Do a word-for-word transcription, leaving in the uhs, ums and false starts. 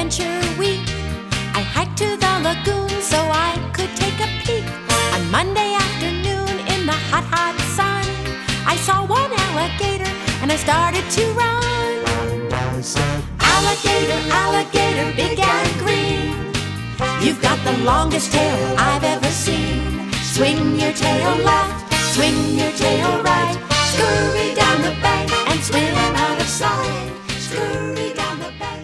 Adventure Week. I hiked to the lagoon so I could take a peek. On Monday afternoon in the hot, hot sun, I saw one alligator and I started to run. And I said, alligator, alligator, big and green, you've got the longest tail I've ever seen. Swing your tail left, swing your tail right, scurry down the bank and swim out of sight. Scurry down the bank.